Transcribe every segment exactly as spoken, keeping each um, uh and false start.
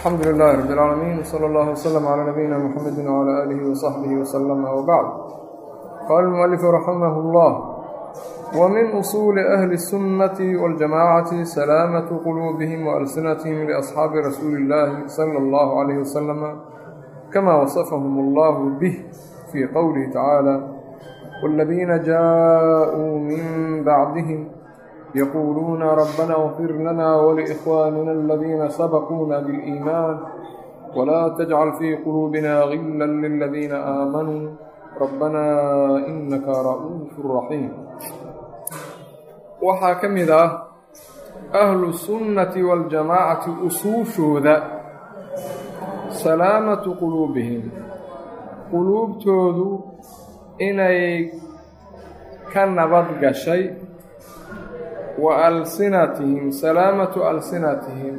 الحمد لله رب العالمين وصلى الله وسلم على نبينا محمد وعلى آله وصحبه وسلم وبعد. قال المؤلف رحمه الله: ومن أصول أهل السنة والجماعة سلامة قلوبهم وألسنتهم لأصحاب رسول الله صلى الله عليه وسلم كما وصفهم الله به في قوله تعالى: والذين جاءوا من بعدهم يقولون ربنا اغفر لنا ولإخواننا الذين سبقونا بالإيمان ولا تجعل في قلوبنا غلا للذين آمنوا ربنا إنك رؤوف رحيم. waxaa ka mid ah ahlu sunnati waljamaacati usuushooda salaamatu quluubihim, quluubtoodu inay ka nabad gashay, wa alsinatihim salaamatu alsinatihim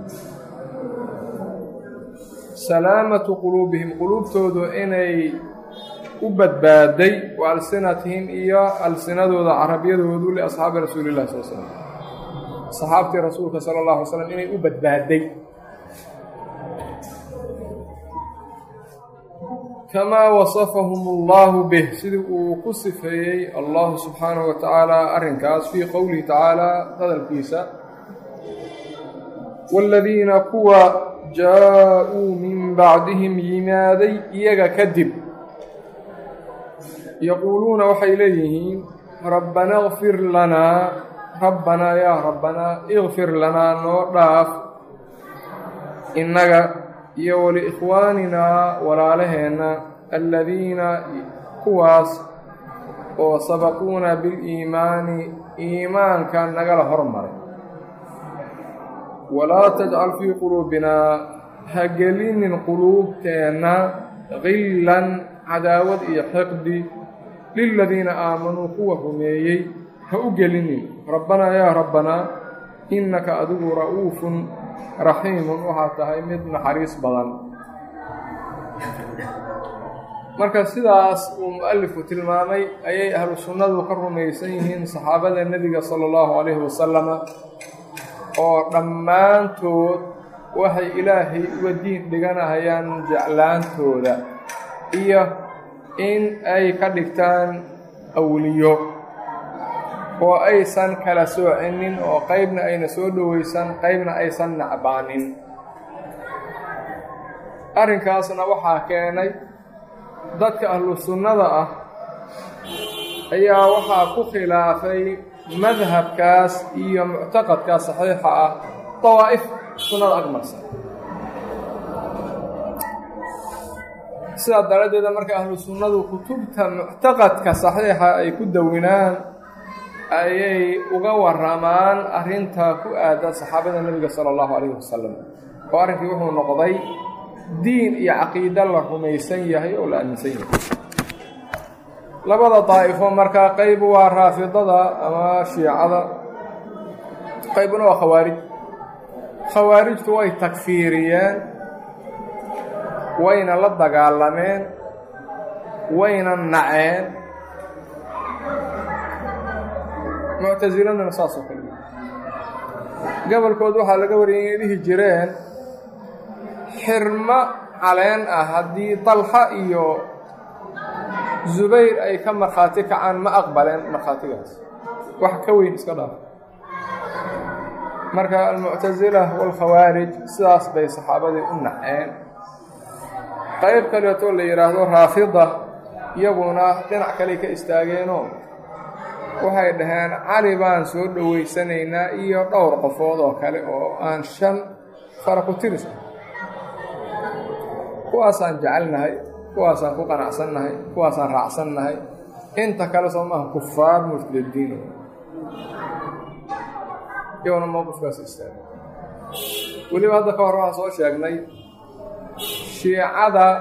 salaamatu quluubihim quluubtoodu inay u badbaaday, wa alsinatihim iyo alsinadooda carabiyadoodu liasxaabi rasuuli llahi sal slam saxaabtii rasuulka sala allahu alay slam inay u badbaaday, kamaa wasafahum allahu bih, sidii uu ku sifeeyey allahu subxaanahu wa tacaala arrinkaas fii qowlihi tacaala hadalkiisa: waaladiina kuwa jaa-uu min bacdihim yimaaday iyaga kadib, yaquuluuna waxay leeyihiin rabbana ikfir lanaa rabbanaa yaa rabbanaa ikfir lanaa noo dhaaf innaga iyo waliikhwaaninaa walaalaheenna aladiina kuwaas oo sabaquuna biliimaani iimaanka nagala hormaray, walaa tajcal fii quluubinaa ha gelinin quluubteenna gillan cadaawad iyo xiqdi liladiina aamanuu kuwa rumeeyey ha u gelinin, rabbanaa yaa rabbanaa innaka adigu ra'uufun raxiimun waxaa tahay mid naxariis badan. marka sidaas uu mu-alifku tilmaamay ayay ahlu sunnadu ka rumaysan yihiin saxaabada nebiga sala allahu calayhi wasalama, oo dhammaantood waxay ilaahay uga diin dhiganahayaan jeclaantooda iyo in ay ka dhigtaan awliyo, oo aysan kala soocinin, oo qaybna ayna soo dhowaysan qaybna aysan nacbaanin. arrinkaasna waxaa keenay dadka ahlu sunnada ah ayaa waxaa ku khilaafay madhabkaas iyo muctaqadkaas saxiixa ah dawaa'if sunnada agmarsan. sidaa daraaddeeda marka ahlu sunnadu kutubta muctaqadka saxiixa ay ku dawinaan ayay uga waramaan arrinta ku aadan saxaabada nebiga sala allahu calayhi wasalam, oo arrinkii wuxuu noqday diin iyo caqiido la rumaysan yahay oo la aaminsan yahay. labada daa'ifo markaa qayb waa raafidada ama shiicada, qaybna waa khawaarij. khawaarijtu way takfiiriyeen, wayna la dagaalameen, wayna naceen. muctasiladana saas oo kale gobolkood waxaa laga wariyay inay dhihi jireen xirmo caleen ah haddii talxa iyo zubayr ay ka markhaati kacaan ma aqbaleen markhaatigaas, wax ka weyn iska dhaaf. marka almuctasila waalkhawaarij sidaas bay saxaabadii u naceen. qayb kaleetoo la yidhaahdo raafida iyaguna dhinac kaley ka istaageenoo waxay dhaheen cali baan soo dhowaysanaynaa iyo dhowr qofood oo kale oo aan shan fara ku tiris ah, kuwaasaan jecelnahay, kuwaasaan ku qanacsannahay, kuwaasaan raacsannahay, inta kale soo maaha kufaar murtadiin. iyaguna mowqifkaas istaagay. weliba hadda ka hor waxaan soo sheegnay shiicada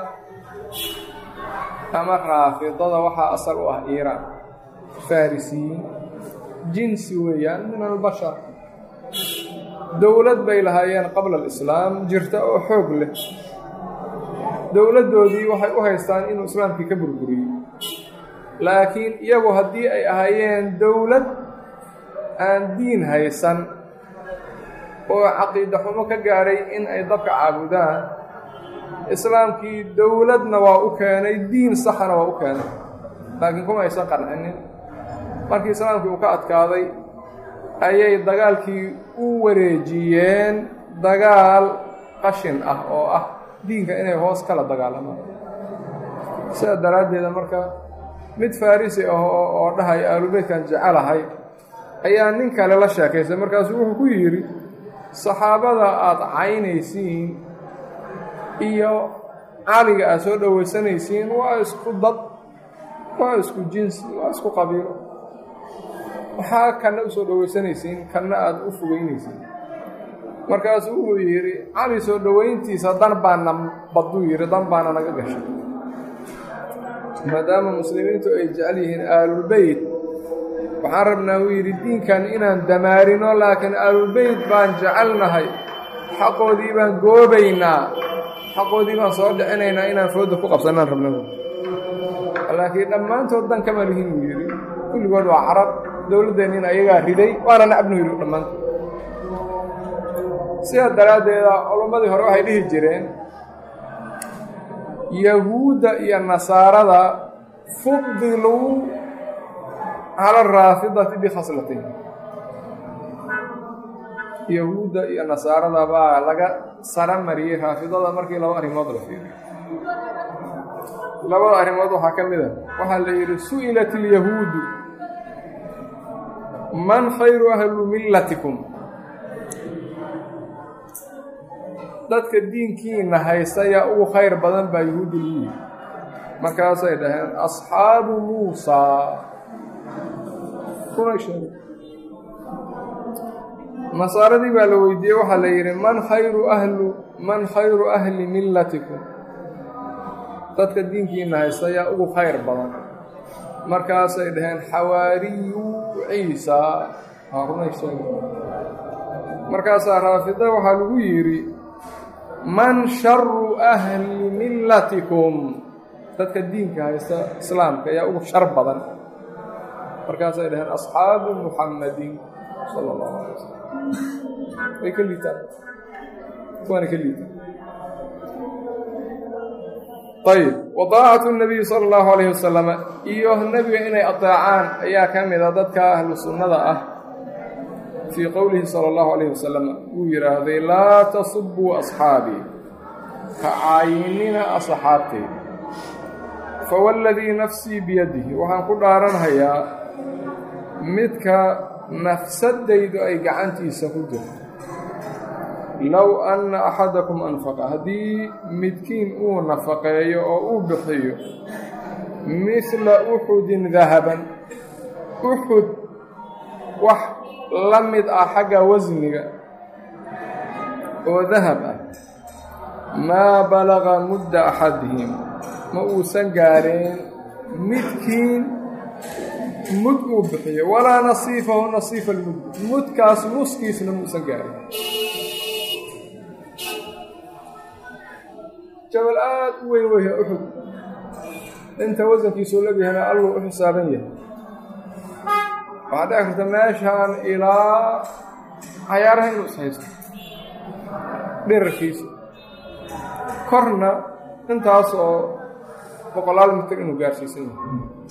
ama raafidada waxaa asal u ah iiraan, farisiyiin, jinsi weeyaan min albashar. dowlad bay lahaayeen qabla alislaam jirta oo xoog leh. dowladdoodii waxay u haystaan inuu islaamkii ka burburiyey, laakiin iyagu haddii ay ahaayeen dowlad aan diin haysan oo caqiida xumo ka gaaray in ay dabka caabudaan, islaamkii dowladna waa u keenay, diin saxana waa u keenay, laakiin kuma aysan qancinin. markii islaamkii uu ka adkaaday ayay dagaalkii u wareejiyeen dagaal qashin ah oo ah diinka inay hoos kala dagaalamaan. sidaa daraaddeeda marka mid farisi ah oo dhahay aalubeytkan jecelahay ayaa nin kale la sheekaystay, markaasuu wuxuu ku yidhi saxaabada aada caynaysiin iyo caliga aad soo dhowaysanaysiin waa isku dad, waa isku jinsi, waa isku qabiilo, waxaa kanna u soo dhowaysanaysiin kanna aada u fogeynaysiin. markaasuu wuxuu yidhi cali soo dhowayntiisa dan baana baduu yidhi dan baana naga gashay, maadaama muslimiintu ay jecel yihiin aalulbeyt waxaan rabnaa uu yidhi diinkan inaan damaarino, laakiin aalulbeyt baan jecelnahay, xaqoodii baan goobaynaa, xaqoodii baan soo dhicinaynaa, inaan fooda ku qabsanaan rabna. laakiin dhammaantood dan kama lihin uu yidhi, kulligood waa carab, dowladdeenniina ayagaa riday, waana nacabnu yidhi dhammaantood. sidaa daraaddeeda culummadii hore waxay dhihi jireen yahuudda iyo nasaarada fudiluu cala araafidati bikhaslatayn. yahuudda iyo nasaarada baa laga sara mariyey raafidada markii laba arrimood la fiiriyo. labada arrimood waxaa ka mid a waxaa la yidhi su'ilat ilyahuudu man khayru ahlu millatikum, dadka diinkiina haysta yaa ugu khayr badan baa yahuuddu lagu yidhi. markaasay dhaheen asxaabu muusaa. nasaaradii baa la weydiiyey, waxaa la yidhi man khayru ahlu man khayru ahli millatikum, dadka diinkiina haysta yaa ugu khayr badan. markaasay dhaheen xawaariyu ciisaa. markaasaa raafida waxaa lagu yidhi man sharu ahli millatikum, dadka diinka haysta islaamka yaa ugu shar badan. markaasay dhaheen asxaabu muxammadin sala allahu alay wasalam. way ka liitaan, kuwaana ka liitaan. ayb wadaacatu nabiyi sala allahu alayhi wasalam, iyo nebiga inay adeecaan ayaa ka mida dadka ahlu sunnada ah. fii qowlihi sala allahu alayhi wasalam wuu yidhaahday laa tasubuu asxaabii, ha caayinina asxaabteyda. fawalladii nafsii biyadihi, waxaan ku dhaaranhayaa midka nafsadaydu ay gacantiisa ku jirto, low anna axadakum anfaqa, haddii midkiin uu nafaqeeyo oo uu bixiyo midla uxudin dahaban, uxud wax la mid ah xagga wasniga oo dahab ah, maa balaga mudda axadihim, ma uusan gaareen midkiin mud uu bixiyo, walaa nasiifahu nasiifa almud, mudkaas nuskiisna muusan gaarin. jabal aad u weyn weyha uxud, inta wasankiisuu lagyahana alluu u xisaaban yahay. waxaa dhici karta meeshaan ilaa cayaaraha inuu is haysto dhirarkiisa, korna intaas oo boqolaal mitir inuu gaarsiisan yahay.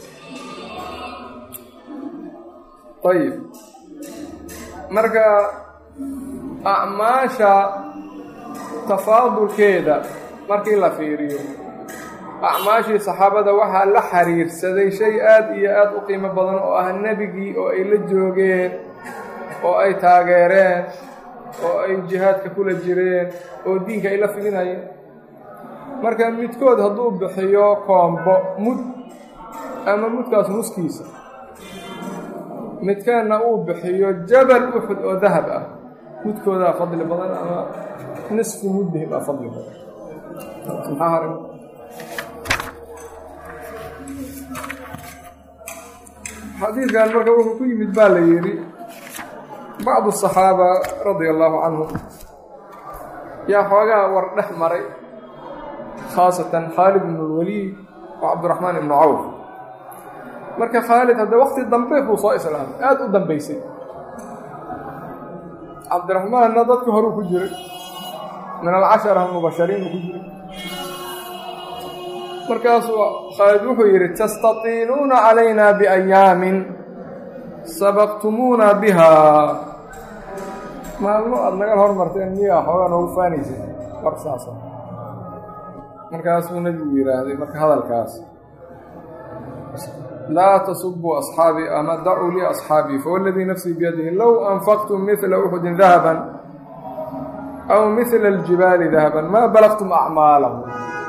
ayib marka acmaasha tafaadulkeeda markii la fiiriyo, acmaashii saxaabada waxaa la xiriirsaday shay aad iyo aad u qiimo badan oo ah nebigii oo ay la joogeen, oo ay taageereen, oo ay jihaadka kula jireen, oo diinka ay la fidinayeen. marka midkood hadduu bixiyo koombo mud ama mudkaas nuskiisa, midkaanna uu bixiyo jabal uxud oo dahab ah, mudkoodaa fadli badan ama nisfu muddihim aa fadli badan. maxaa haray xadiidkan marka wuxuu ku yimid baa la yidhi bacdu asaxaaba radia allaahu canhum yaa xoogaa war dhex maray, khaasatan khaalid ibnu lwaliid oo cabdiraxmaan ibnu cawf. marka khaalid hadda wakti dambe buu soo islaamay, aada u dambaysay. cabdiraxmaanna dadka horuu ku jiray min alcashara almubashariin uu ku jiray. markaasuu khaalid wuxuu yidhi tastatiiluuna calaynaa biayaamin sabaqtumuuna bihaa, maalmo aada naga hormarteen miyaa xoogaa noogu faanaysay war saasa. markaasuu nebigu yidhaahday marka hadalkaas laa tasubuu asxaabii ama dacuu lii asxaabii fawaladii nafsii biyadihi low anfaqtum midla uxudin dahaban aw midla aljibaali dahaban maa balagtum acmaalahum.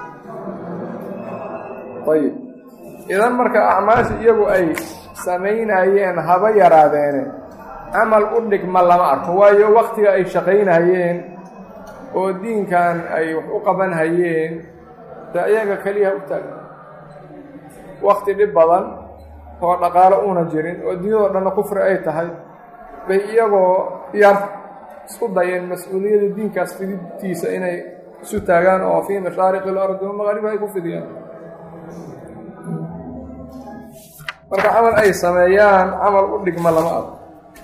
ayib idan marka acmaasha iyagu ay samaynayeen haba yaraadeene camal u dhigma lama arko, waayo waktiga ay shaqaynayeen oo diinkan ay wax u qaban hayeen dee iyaga keliya u taagan wakti dhib badan oo dhaqaalo uuna jirin oo dunyadoo dhanna kufri ay tahay bay iyagoo yar isku dayeen mas-uuliyadda diinkaas fidintiisa inay isu taagaan oo fii mashaariqi ilardi wa maqaariba ay ku fidiyaan. marka camal ay sameeyaan camal u dhigma lama arko.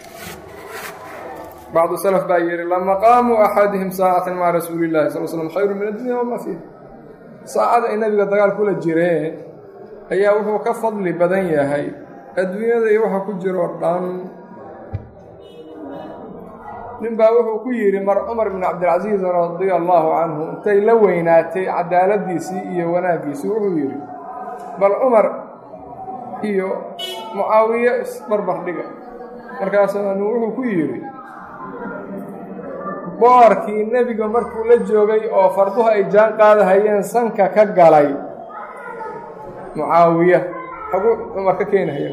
bacdu salaf baa yidhi lamaqaamu axadihim saacatan maca rasuuli illahi sal l slam khayru min addunya wamaa fiiha. saacada ay nabiga dagaal kula jireen ayaa wuxuu ka fadli badan yahay adduunyada iyo waxa ku jiro dhan. nin baa wuxuu ku yidhi mar cumar bn cabdilcasiis radia allaahu canhu intay la weynaatay cadaaladiisii iyo wanaaggiisii wuxuu yidhi bal cumar iyo mucaawiye isbarbar dhiga. markaasanu wuxuu ku yidhi boorkii nebiga markuu la joogay oo farduhu ay jaan qaadahayeen sanka ka galay mucaawiya xaguu cumar ka keenahaya.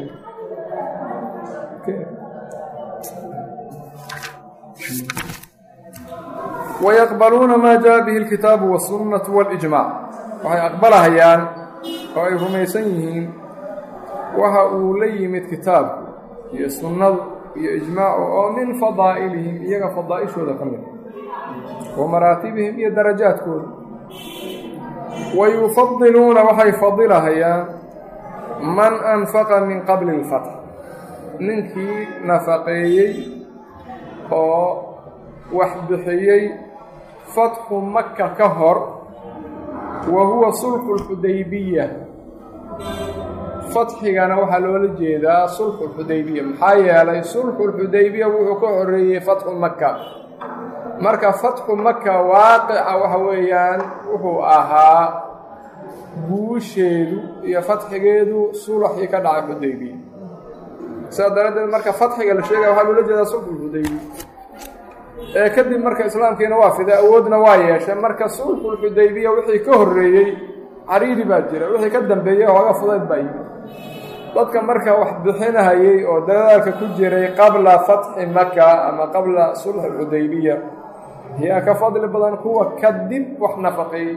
wayaqbaluuna maa jaa bihi alkitaabu wasunnatu walijmaac, waxay aqbalahayaan oo ay rumaysan yihiin waxa uu la yimid kitaabku iyo sunnadu iyo ijmaacu oo min fadaa'ilihim iyaga fadaa'ishooda ka mid wa maraatibihim iyo darajaadkooda. wayufadiluuna waxay fadilahayaan man anfaqa min qabli اlfatx, ninkii nafaqeeyey oo wax bixiyey fatxu maka ka hor wa huwa sulxu اlxudaybiya. fatxigana waxaa loola jeedaa sulxu اlxudaybiya maxaa yeelay sulxu اlxudaybiya wuxuu ka horeeyey fatxu maka. marka fatxu maka waaqica waxa weeyaan wuxuu ahaa guusheedu iyo fatxigeedu sulaxii ka dhacay xudaybiya. sidaa daraaddeed marka fatxiga la sheegaya waxaa loola jeedaa sulxu اlxudaybiya. ee kadib marka islaamkiina waa fiday awoodna waa yeeshay. marka sulxu اlxudaybiya wixii ka horreeyey cariiri baa jira, wixii ka dambeeyey hooga fudayd baa yimid. dadka marka wax bixinahayey oo dadaalka ku jiray qabla fatxi maka ama qabla sulx alxudaybiya yaa ka fadli badan kuwa kadib wax nafaqeeyey.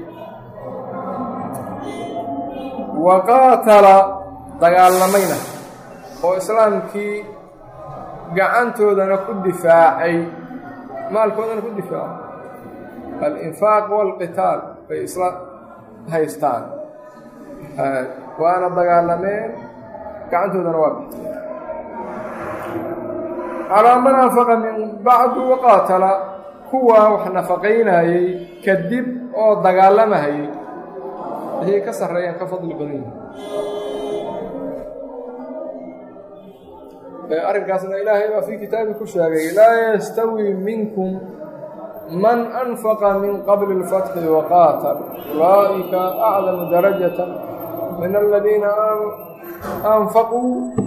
wa qaatala dagaalamayna oo islaamkii gacantoodana ku difaacay maalkoodana ku difaacay. alinfaaq waalqitaal bay isla haystaan, waana dagaalameen gacantoodana waa bixiyeen. calaa man anfaqa min bacdu waqaatala, kuwa wax nafaqaynayey kadib oo dagaalamahayey ayay ka sarreeyeen ka fadli badan yihin. arrinkaasna ilaahay baa fii kitaabi ku sheegay laa yastawi minkum man anfaqa min qabli اlfatxi waqaatal ulaa'ika acdamu darajata min aladiina anfaquu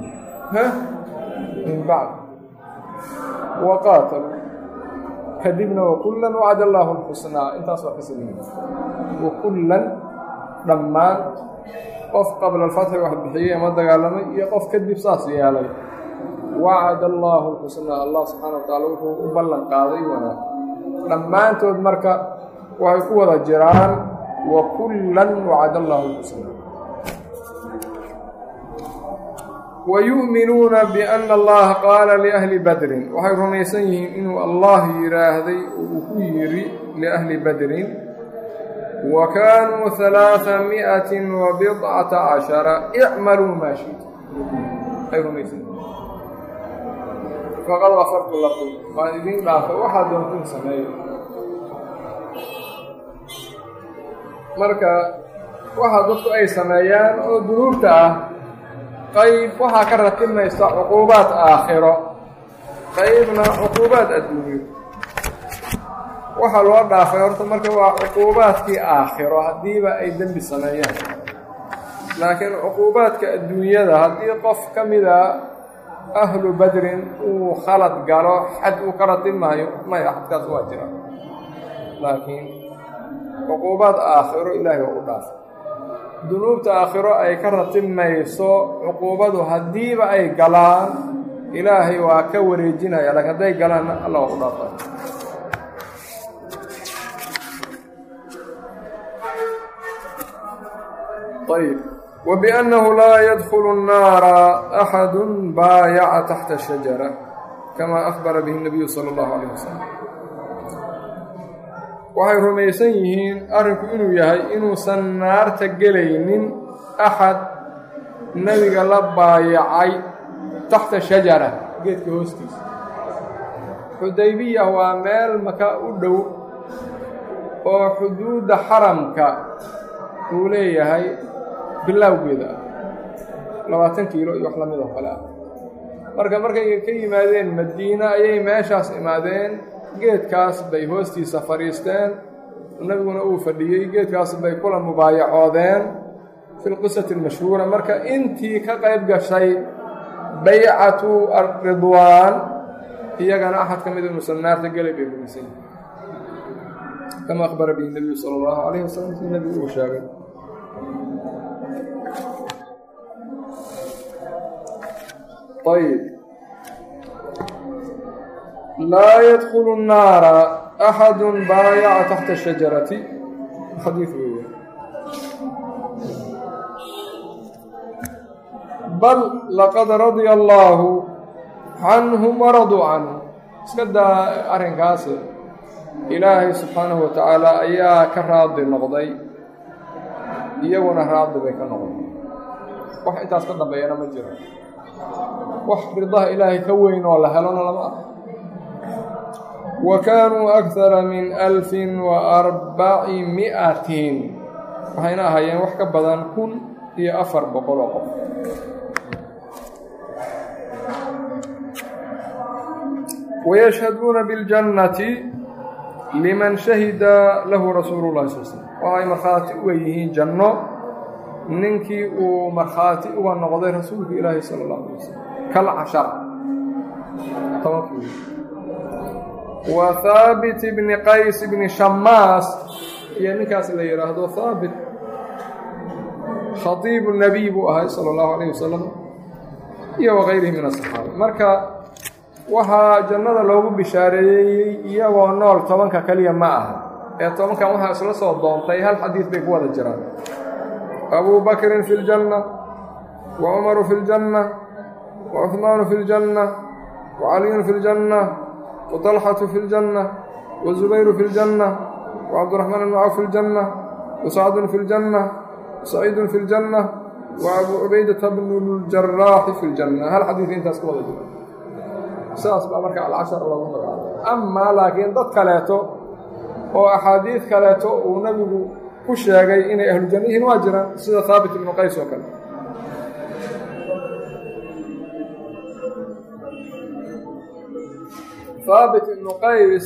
min bacd waqaataluu kadibna wakullan wacada allaahu alxusnaa. intaas waa ka sameeyey wakullan dhammaan qof qabla alfatxi wax bixiyey ama dagaalamay iyo qof kadib saas yeelay wacada allaahu alxusnaa. allah subxaana wa tacaala wuxuu u ballan qaaday wanaag. dhammaantood marka waxay ku wada jiraan wakullan wacada allaahu alxusnaa. wayu'minuuna biana allaha qaala liahli badrin, waxay rumaysan yihiin inuu allah yidhaahday uu ku yidhi liahli badrin wa kaanuu halaaa mi'atin wa bidcata cashara icmaluu maa shi'tum. ay rumaysan yihiin faqad gafartu lakum waan idin dhaafay waxaad doontiin sameeyo. marka waxa dadku ay sameeyaan oo dunuubta ah qayb waxaa ka ratimaysa cuquubaad aakhiro qaybna cuquubaad adduunyo. waxaa loo dhaafay horta marka waa cuquubaadkii aakhiro haddiiba ay dembi sameeyaan, laakiin cuquubaadka adduunyada haddii qof ka mida ahlu badrin uu khalad galo xad uu ka ratimaayo maya xadkaas waa jira, laakiin cuquubaad aakhiro ilaahay waa u dhaafay. dunuubta aakhiro ay ka ratimayso cuquubadu haddiiba ay galaan ilaahay waa ka wareejinaya, laakiin hadday galaanna alla waa u dhaafay. ayb وبأنه لا يدخل النار أحد بايع تحت الشجرة كما أخبر به النبي صلى الله عليه وسلم. waxay rumaysan yihiin arrinku inuu yahay inuusan naarta gelaynin axad nebiga la baayacay taxta shajara geedka hoostiisa. xudaybiya waa meel maka u dhow oo xuduudda xaramka uu leeyahay bilowgeeda ah labaatan kiilo iyo wax lamid oo kale ah. marka markay ka yimaadeen madiina ayay meeshaas imaadeen, geedkaas bay hoostiisa fadhiisteen, nebiguna uu fadhiyey, geedkaas bay kula mubaayacoodeen fi lqisati almashhuura. marka intii ka qayb gashay baycatu aridwaan iyagana axad ka mid inuusan naarta gelay bay rumaysan yihiin kama akhbara bihi nabiyu sala allahu calayhi wasalam, si nebigu uu sheegay. ayb laa yadkulu الnaara axadu baayaca taxta الshajarati xadiid weeye. bal laqad radya allaahu canhum waraduu canhu. iska daa arrinkaasi ilaahay subxaanahu wa tacaala ayaa ka raadi noqday, iyaguna raadi bay ka noqday. wax intaas ka dambeeyana ma jiro, wax ridaha ilaahay ka weyn oo la helona lama ah. wa kaanuu akara min alfin wa arbaci mi'atin, waxayna ahaayeen wax ka badan kun iyo afar boqol oo qof. wayashhaduuna biاljannati liman shahida lahu rasuulu llahi sal slm. waxay markhaati uga yihiin janno ninkii uu markhaati uga noqday rasuulka ilaahi sala اllahu alay wasalam kalcashar tobankii. wa haabit bni qays bni shamaas iyo ninkaas la yidhaahdo haabit khatiibu nabiy buu ahay sala اllahu alayh wasalam iyo wakayrihi min asaxaaba. marka waxaa jannada loogu bishaareeyey iyagoo nool tobanka keliya ma aha ee tobankan waxaa isla soo doontay hal xadiid bay ku wada jiraan. abu bakrin fi ljanna wa cumaru fi ljanna wa cuhmaanu fi ljanna wa caliyun fi ljanna wa talxatu fi ljanna wa zubayru fi ljanna wa cabdiraxmaan ibnu cawf fi ljanna wa sacdun fi ljanna wa saciidun fi ljanna wa abu cubaydata bnu ljaraaxi fi ljanna. hal xadiid intaas ku wada jira. sidaas baa marka alcashar lagu magacaabay. amaa laakiin dad kaleeto oo axaadiid kaleeto uu nebigu ku sheegay inay ahlu janno yihiin waa jiraan, sida haabit ibnu qays oo kale. haabit ibnu qays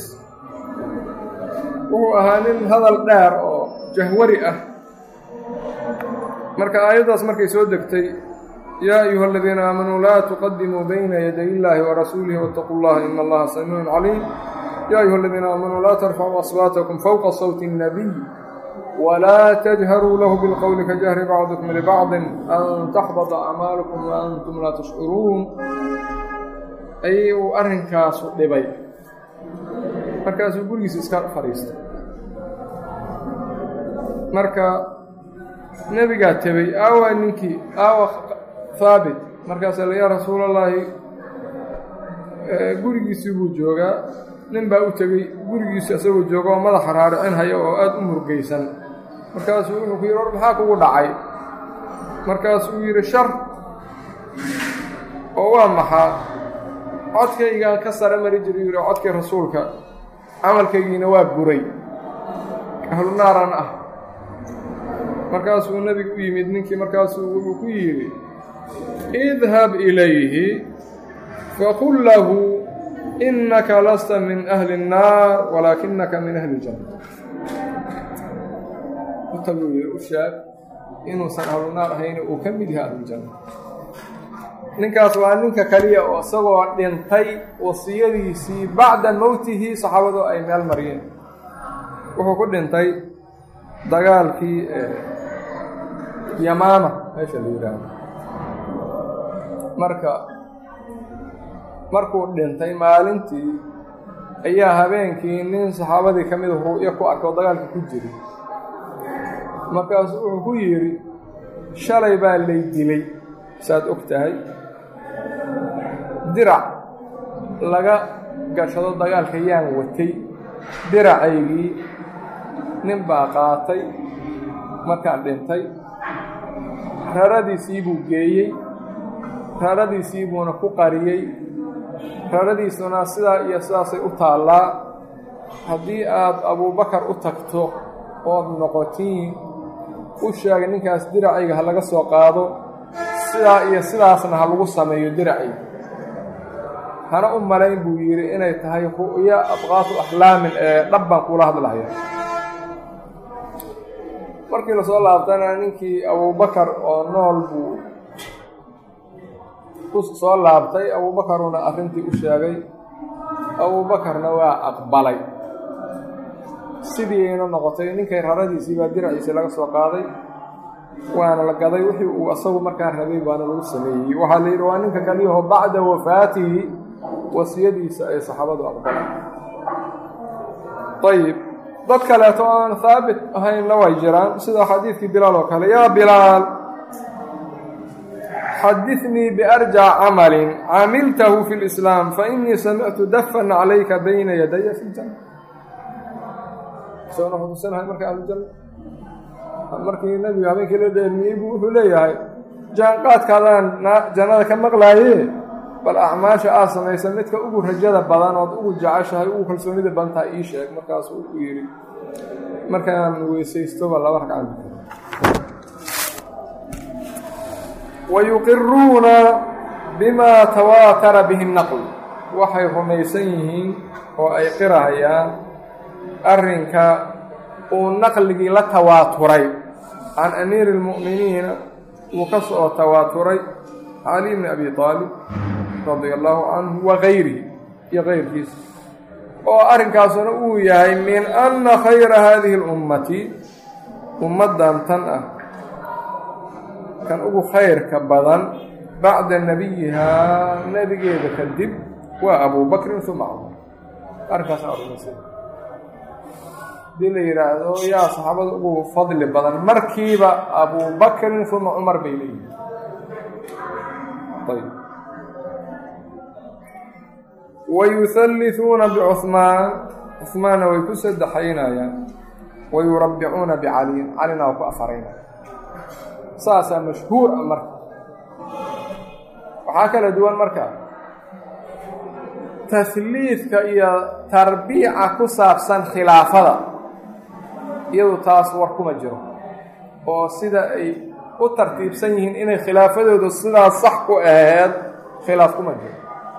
wuxuu ahaa nin hadal dheer oo jahwari ah. marka aayaddaas markay soo degtay yaa ayuha aladiina aamanuu laa tuqadimuu bayna yaday illaahi warasuulihi waataquu llaha ina allaha samiicun caliim. yaa ayuha aladiina aamanuu laa tarfacuu aswaatakum fowqa sawti الnabiy walaa tajharuu lahu bilqowli kajahri bacdikum libacdin an taxbada acmaalukum wa antum laa tashcuruun. ayay uu arrinkaasu dhibay, markaasuu gurigiisa iska fadhiistay. marka nebigaa tebay aawa ninkii aawa haabit. markaasaa la yaa rasuulallaahi gurigiisii buu joogaa. nin baa u tegey gurigiisi isagoo jooga oo madaxa raaricinhaya oo aada u murgaysan. markaasuu wuxuu ku yidhi war maxaa kugu dhacay? markaasuu yidhi shar oo waa maxaa? codkaygaan ka sare mari jiray yidhi codkii rasuulka camalkaygiina waa buray ahlu naaran ah. markaasuu nebigu u yimid ninkii, markaasuu wuxuu ku yidhi idhab ilayhi faqul lahu innaka lasta min ahli الnaar walaakinaka min ahli اljanna. utabuu yidhi u sheeg inuusan ahlu naar ahayna uu ka mid yahay ahlujanna. ninkaas waa ninka kaliya oo isagoo dhintay wasiyadiisii bacda mowtihi saxaabadu ay meel mariyeen. wuxuu ku dhintay dagaalkii yamaama meesha la yidhaahdo. marka markuu dhintay maalintii ayaa habeenkii nin saxaabadii ka mida ru'yo ku arkoo dagaalka ku jiray. markaasuu wuxuu ku yidhi shalay baa lay dilay saad og tahay, dirac laga gashado dagaalka yaan watay, diracaygii nin baa qaatay markaan dhintay, raradiisii buu geeyey, raradiisii buuna ku qariyey, raradiisuna sidaa iyo sidaasay u taallaa. haddii aad abuubakar u tagto ood noqotiin u sheegay ninkaas diracayga ha laga soo qaado, sidaa iyo sidaasna ha lagu sameeyo diracayga. hana u malayn buu yidhi inay tahay ru'ya abqaatu axlaamin ee dhab baan kuula hadlahaya. markii lasoo laabtana ninkii abuubakar oo nool buu ku soo laabtay. abuubakaruna arrintii u sheegay, abuubakarna waa aqbalay. sidiina noqotay ninkay raradiisii baa diraciisii laga soo qaaday, waana la gaday. wixii uu asagu markaa rabay baana lagu sameeyey. waxaa la yidhi waa ninka kaliyaho bacda wafaatihi wasiyadiisa ay saxaabadu aqbaleen. ayib, dad kaleeto aan haabit ahaynna way jiraan, sida xadiidkii bilaal oo kale. yaa bilaal xadinii biarjac camalin camiltahu fi lislaam fainii samictu dafan calayka bayna yadaya fi ljanna. soona xusuusanahay marka ahlujanna markii nebigu habeenkii la dheelmiyey buu wuxuu leeyahay jaanqaadkaadaan jannada ka maqlaaye bal acmaasha aad samaysa midka ugu rajada badan ood ugu jeceshahay ugu kalsoonida badan tahay ii sheeg. markaasuu u yidhi markaan weysaystoba laba ragcan wayuqiruuna bimaa tawaatara bihi naql. waxay rumaysan yihiin oo ay qirahayaan arrinka uu naqligii la tawaaturay can amiiri اlmu'miniina uu ka soo tawaaturay cali bni abi aalib radia allahu canhu wagayrihi iyo kayrkiisa, oo arrinkaasuna uu yahay min anna khayra hadihi اlummati ummaddan tan ah kan ugu khayrka badan bacda nebiyihaa nebigeeda kadib waa abu bakrin uma cumar. arrinkaasna rumaysan hadii la yidhaahdo yaa saxaabada ugu fadli badan markiiba abu bakrin uma cumar bay leeyihin. ayb wayuhallisuuna bicuhmaan, cuhmaanna way ku saddexaynayaan, wayurabbicuuna bicaliin, calina waa ku afaraynaya. saasaa mashhuur ah. marka waxaa kala duwan marka tahliidka iyo tarbiica ku saabsan khilaafada, iyadu taas war kuma jiro, oo sida ay u tartiibsan yihiin inay khilaafadooda sidaas sax ku ahayd khilaaf kuma jiro.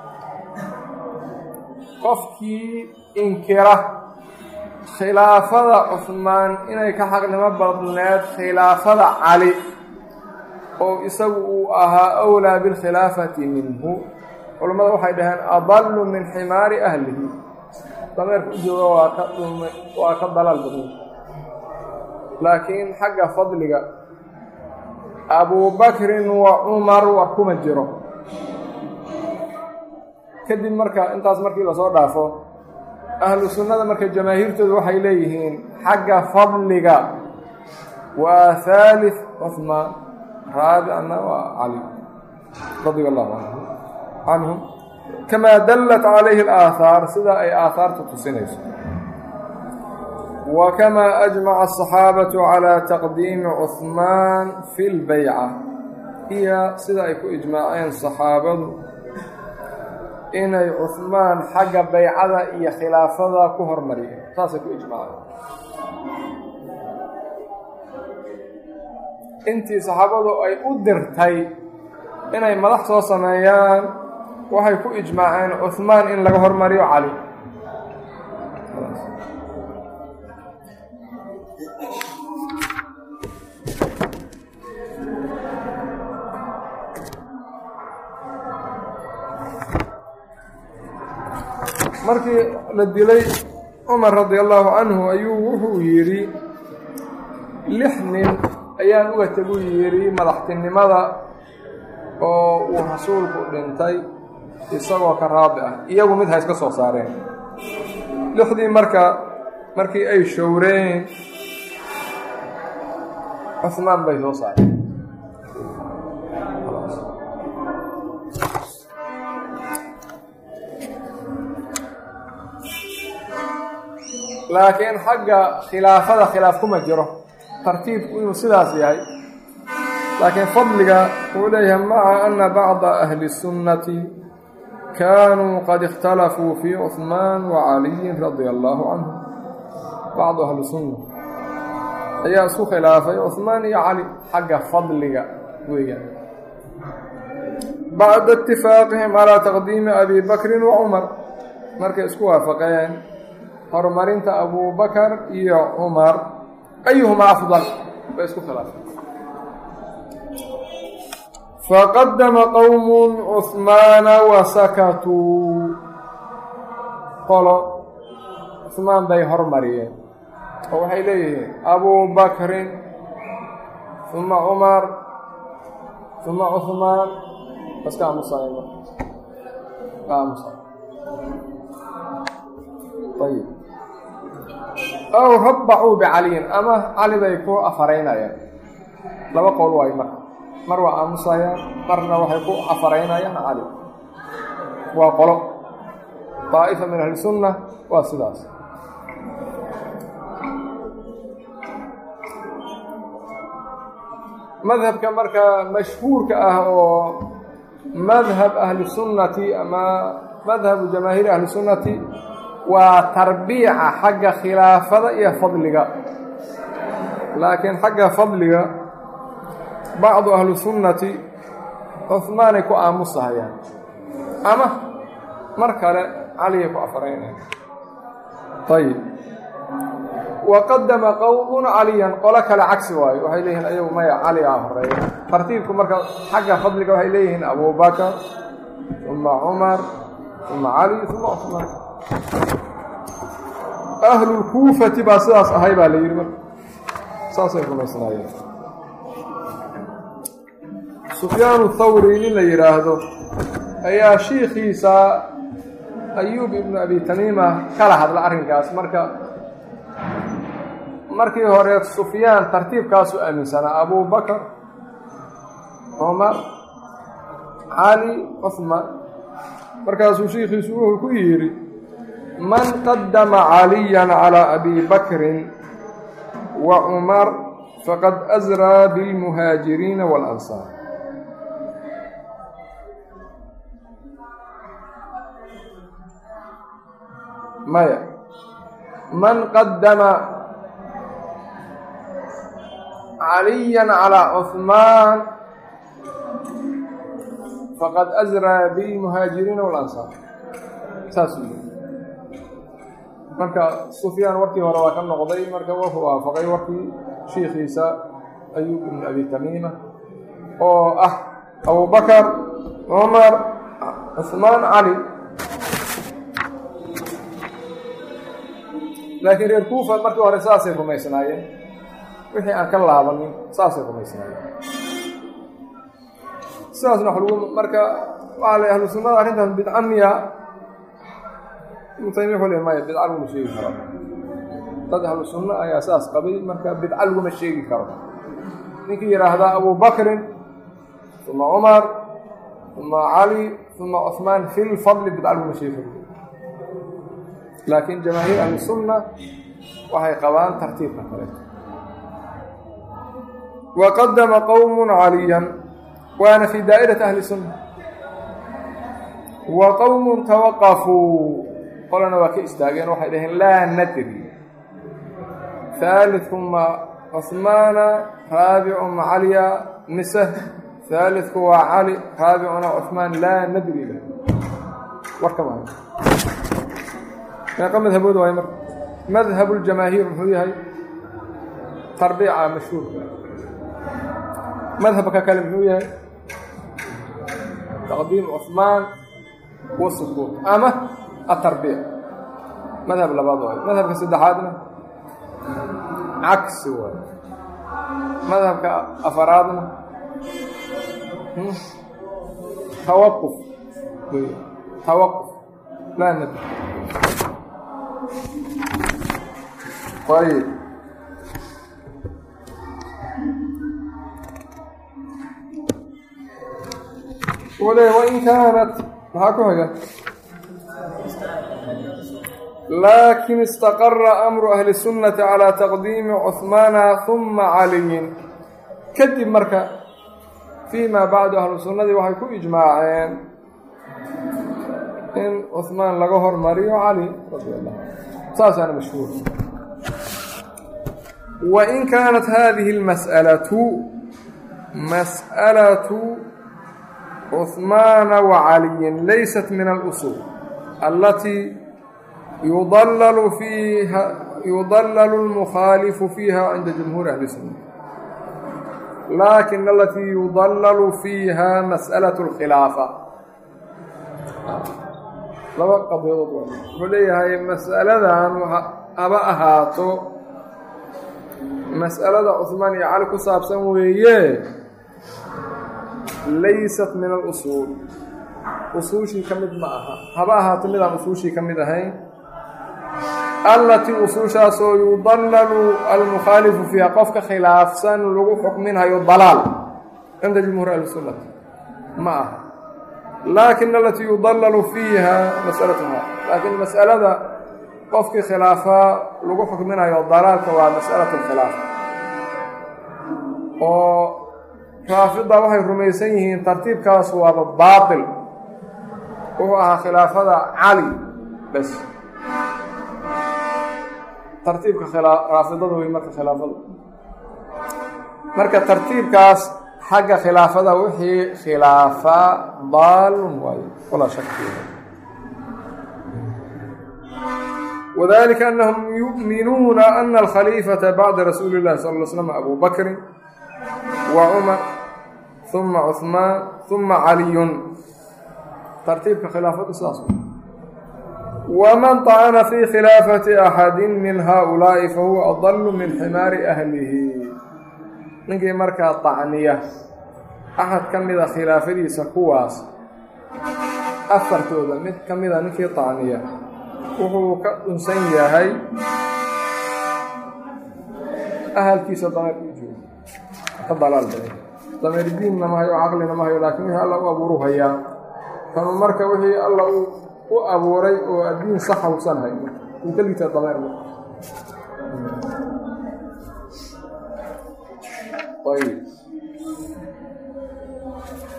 qofkii inkira khilaafada cuhmaan inay ka xaqnimo badneed khilaafada cali oo isagu uu ahaa awlaa bilkhilaafati minhu, culammada waxay dhaheen adallu min ximaari ahlihi. dameerka u jooga waa ka dhumay, waa ka dalaal badan. laakiin xagga fadliga abubakrin wa cumar war kuma jiro. kadib marka intaas markii lasoo dhaafo ahlu sunnada marka jamaahiirtoodu waxay leeyihiin xagga fadliga waa haalith cuhmaan, raabicna waa cali radia allahu canhu canhum kamaa dallat calayhi alaahaar, sida ay aahaartu tusinayso. wa kamaa ajmaca asaxaabatu calaa taqdiimi cuhmaan fi lbayca, iyo sida ay ku ijmaaceen saxaabadu inay cuثmaan xagga baycada iyo khilaafada ku hormariyeen saasay ku ijmaaceen intii saxaabadu ay u dirtay inay madax soo sameeyaan waxay ku ijmaaceen cuثmaan in laga hormariyo cali markii la dilay cumar radi allahu canhu ayuu wuxuu yidhi lix nin ayaan uga teguu yidhi madaxtinimada oo uu rasuulku dhintay isagoo ka raadi ah iyagu mid ha iska soo saareen lixdii marka markii ay showreen cuثmaan bay soo saareen laakiin xagga khilaafada khilaaf kuma jiro tartiibku inuu sidaas yahay laakiin fadliga wuxuu leeyahay maca ana bacda ahli الsunnati kaanuu qad اkhtalafuu fii cuثmaan wacaliyin radia allahu canhu bacdu ahli sunna ayaa isku khilaafay cuثmaan iyo cali xagga fadliga weeyaan bacda itifaaqihim calaa taqdiimi abi bakrin wa cumar markay isku waafaqeen horumarinta abu bakar iyo cumar ayuhumaa afdal bay isku khilaafeen faqadama qowmun cuثmaana wasakatuu qolo cuثmaan bay hormariyeen oo waxay leeyihiin abu bakrin uma cumar uma cuثmaan baska aamusaay aamusa ayib aw rabbacuu bicaliyin ama cali bay ku afaraynayaan laba qowl waayo marka mar waa aamusayaan marna waxay ku afaraynayaan cali waa qolo daa'ifa min ahli sunna waa sidaas madhabka marka mashhuurka ah oo madhab ahli sunnati ama madhabu jamaahiiri ahli sunnati waa tarbiica xagga khilaafada iyo fadliga laakiin xagga fadliga bacdu ahli sunnati cuثmaanay ku aamusahayaan ama mar kale caliyay ku afaraynayaan ayib waqadama qowmun caliyan qolo kale cagsi waayo waxay leeyihiin ayagu maya cali aa horeeya tartiibku marka xagga fadliga waxay leeyihiin abu bakar uma cumar uma cali uma cuثmaan ahlulkuufati baa sidaas ahay baa la yidhi marka saasay rumaysnaayeen sufyaanu thawri nin la yidhaahdo ayaa shiikhiisa ayuub ibnu abi tamiima kala hadla arrinkaas marka markii hore sufyaan tartiibkaasu aaminsanaa abu bakar cumar cali cuثmaan markaasuu shiikhiisu wuxuu ku yidhi man qadama caliya calى abi bakrin wa cumar faqad asraa biاlmuhaajiriina wاlansaar maya man qadama caliya calى cuثmaan faqad asraa biاlmuhaajiriina wاlansaar saasuu yiri marka sufyaan warkii hore waa ka noqday marka wuxuu waafaqay warkii shiikhiisa ayuub ibn abi tamiima oo ah abu bakar cumar cuثmaan cali laakiin reer kuufa markii hore saasay rumaysnaayeen wixii aan ka laabanin saasay rumaysnaayeen sidaasna wa lagu marka waxaa la ahlu sunnada arrintaas bidca miya ibnu taymiya wuxuu leey maya bidca laguma sheegi karo dad ahlu sunna ayaa saas qabay marka bidca laguma sheegi karo ninkii yidhaahdaa abu bakrin uma cumar uma cali uma cuثmaan fi lfadli bidca laguma sheegi karo laakiin jamaahiir ahli sunna waxay qabaan tartiibka kale waqadama qowmun caliyan waana fii daa'irati ahli sunna wa qowmun tawaqafuu qolana waa ka istaageen waxay dhaheen laa nadri ثالث ثم عثمان رابع علي نسه ثالث هو علي رابعنا عثمان لا ندري له وكمان ما مذهب هو مذهب الجماهير هو هي تربيعة مشهور مذهبك كلام هو هي تقديم عثمان والسقوط أما التربيع مذهب لبعضه مذهب كسد حادنا عكس هو مذهب كأفرادنا توقف توقف لا ندري طيب وليه وإن كانت هكذا لكن استقر أمر أهل السنة على تقديم عثمان ثم علي كدب مركة فيما بعد أهل السنة وحيكون إجماعين إن عثمان لقهر مري وعلي رضي الله عنه ساسا مشهور وإن كانت هذه المسألة مسألة عثمان وعلي ليست من الأصول التي يضلل فيها يضلل المخالف فيها عند جمهور أهل السنة لكن التي يضلل فيها مسألة الخلافة لو قضيت ولي هاي مسألة أبا أهاتو مسألة عثمان يعلى كساب سموية ليست من الأصول أصول شيء كمد معها أبا أهاتو من الأصول شيء كمد هاي التي أصوشها سو يضلل المخالف فيها قفك خلاف سن لغو حكمها يضلال عند جمهور أهل السنة معها لكن التي يضلل فيها مسألتها لكن مسألة قفك خلافها لغو حكمها يضلال كوا مسألة الخلاف ورافضة وحي رميسيه ترتيب كاسوا بالباطل وهو خلافة علي بس ترتيبك خلاف رافضته ومرك خلافته مرك ترتيبكاس حق خلافته وحي خلافة ضال ولا شك فيه وذلك أنهم يؤمنون أن الخليفة بعد رسول الله صلى الله عليه وسلم أبو بكر وعمر ثم عثمان ثم علي ترتيبك خلافة أساسه ومن طعن في خلافة أحد من هؤلاء فهو أضل من حمار أهله نجي مركا طعنية أحد كم إذا خلافة سكواس أثر تودا مت كم إذا نكي طعنية وهو كأنسان ياهي أهل كيس ضمير يجوا الضلال ده ضمير الدين ما هي عقلنا ما هي لكن هي الله أبوه هيا فمن مركا وهي الله وأبوري والدين صح وصنهاي وكل تضمير طيب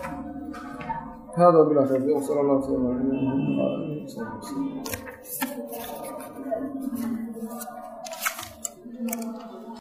هذا بلا شك وصلى الله عليه وسلم